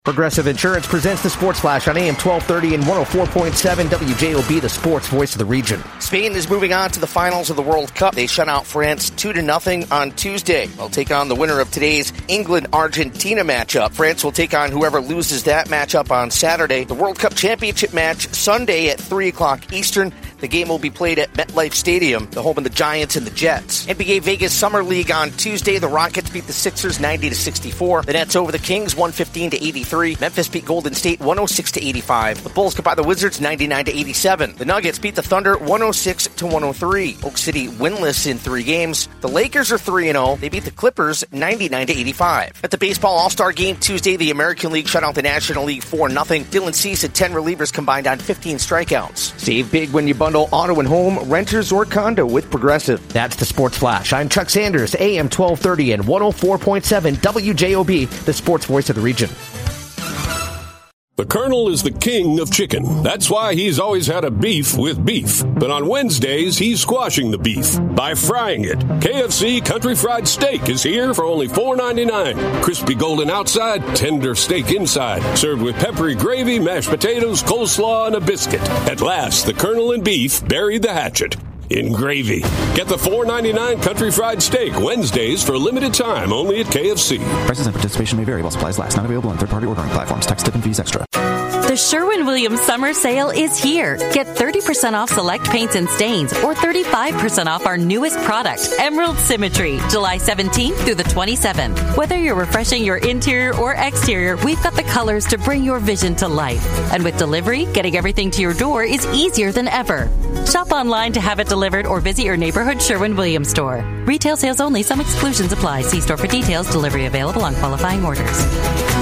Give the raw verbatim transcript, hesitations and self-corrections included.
Progressive Insurance presents the Sports Flash on A M twelve thirty and one oh four point seven W J O B, the sports voice of the region. Spain is moving on to the finals of the World Cup. They shut out France two to nothing on Tuesday. They'll take on the winner of today's England-Argentina matchup. France will take on whoever loses that matchup on Saturday. The World Cup Championship match Sunday at three o'clock Eastern. The game will be played at MetLife Stadium, the home of the Giants and the Jets. N B A Vegas Summer League on Tuesday. The Rockets beat the Sixers ninety to sixty-four. The Nets over the Kings one fifteen to eighty-three. Memphis beat Golden State one oh six to eighty-five. The Bulls got by the Wizards ninety-nine to eighty-seven. The Nuggets beat the Thunder one oh six to one oh three. Oak City winless in three games. The Lakers are three and oh. They beat the Clippers ninety-nine to eighty-five. At the Baseball All-Star Game Tuesday, the American League shut out the National League four nothing. Dylan Cease had ten relievers combined on fifteen strikeouts. Save big when you bundle auto and home, renters, or condo with Progressive. That's the Sports Flash. I'm Chuck Sanders, A M twelve thirty and one oh four point seven W J O B, the sports voice of the region. The Colonel is the king of chicken. That's why he's always had a beef with beef. But on Wednesdays, he's squashing the beef by frying it. K F C Country Fried Steak is here for only four ninety-nine. Crispy golden outside, tender steak inside. Served with peppery gravy, mashed potatoes, coleslaw, and a biscuit. At last, the Colonel and beef buried the hatchet in gravy. Get the four ninety-nine Country Fried Steak Wednesdays for a limited time only at K F C. Prices and participation may vary while supplies last. Not available on third-party ordering platforms. Tax, tip, and fees extra. The Sherwin-Williams Summer Sale is here. Get thirty percent off select paints and stains or thirty-five percent off our newest product, Emerald Symmetry, July seventeenth through the twenty-seventh. Whether you're refreshing your interior or exterior, we've got the colors to bring your vision to life. And with delivery, getting everything to your door is easier than ever. Shop online to have it delivered or visit your neighborhood Sherwin-Williams store. Retail sales only. Some exclusions apply. See store for details. Delivery available on qualifying orders.